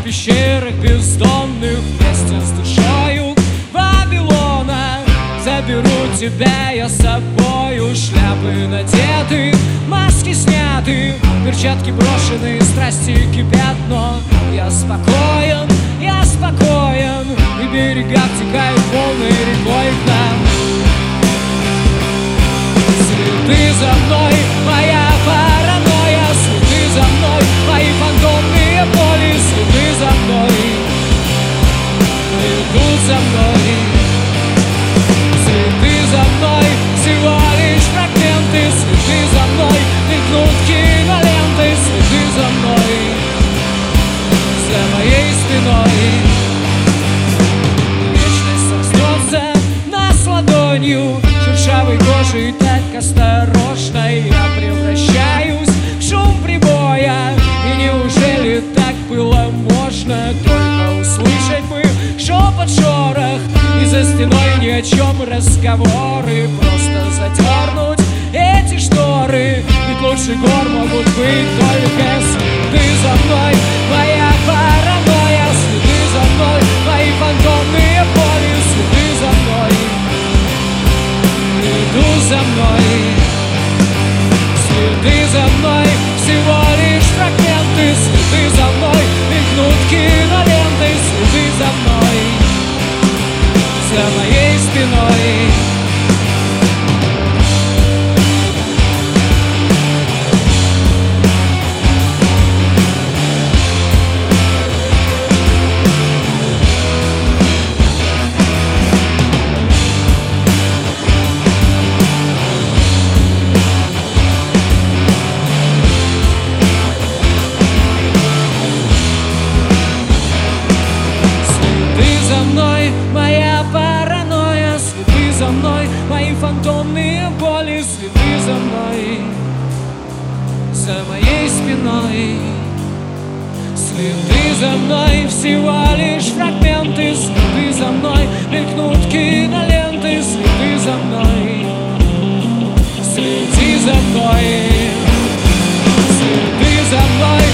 пещерах бездонных вместе с душою Вавилона. Заберу тебя я с собою, шляпы надеты, маски сняты, перчатки брошены, страсти кипят, но я спокоен, и берега втекают полной рекой к нам. Следы за мной, моя паранойя, следы за мной, мои фантомные боли, следы за мной, идут за мной. Следы за мной, всего лишь фрагменты, следы за мной, мелькнут киноленты, следы за мной, за моей спиной. Вечность соснется нас ладонью, шершавой кожей так осторожно я превращаюсь в шум прибоя. И неужели так было можно только услышать бы шепот, шорох, и за стеной ни о чем разговоры, просто задернуть эти шторы, ведь лучше гор могут быть только следы за мной, моя паранойя, следы за мной, мои фантомные боли, следы за мной, идут за мной. Следы за мной, всего лишь фрагменты, следы за мной, мелькнут киноленты, следы за мной, за моей спиной. Моя паранойя, следы за мной, мои фантомные боли, следы за мной, за моей спиной. Следы за мной, всего лишь фрагменты, следы за мной, мелькнут киноленты, следы за мной, следи за мной, следы за мной.